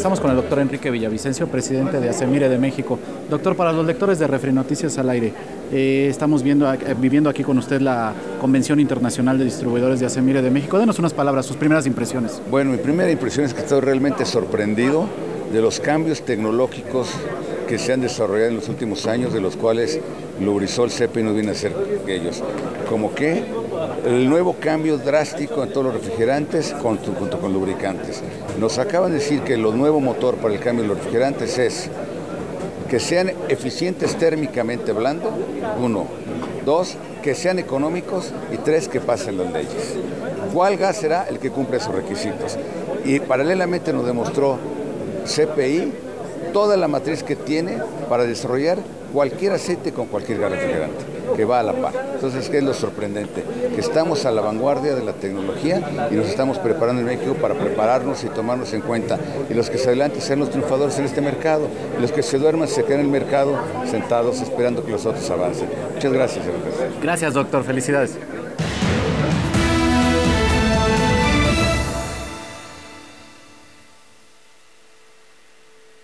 Estamos con el doctor Enrique Villavicencio, presidente de ACEMIRE de México. Doctor, para los lectores de Refri Noticias al Aire, estamos viviendo aquí con usted la Convención Internacional de Distribuidores de ACEMIRE de México. Denos unas palabras, sus primeras impresiones. Bueno, mi primera impresión es que estoy realmente sorprendido de los cambios tecnológicos que se han desarrollado en los últimos años, de los cuales Lubrisol CEPI no viene a ser ellos. Como que el nuevo cambio drástico en todos los refrigerantes junto con lubricantes. Nos acaban de decir que lo nuevo motor para el cambio de los refrigerantes es que sean eficientes térmicamente hablando, 1, 2, que sean económicos y 3, que pasen las leyes. ¿Cuál gas será el que cumple esos requisitos? Y paralelamente nos demostró CPI toda la matriz que tiene para desarrollar cualquier aceite con cualquier gas refrigerante, que va a la par. Entonces, ¿qué es lo sorprendente? Que estamos a la vanguardia de la tecnología y nos estamos preparando en México para prepararnos y tomarnos en cuenta. Y los que se adelanten sean los triunfadores en este mercado, y los que se duerman se quedan en el mercado sentados esperando que los otros avancen. Muchas gracias, señor presidente. Gracias, doctor. Felicidades.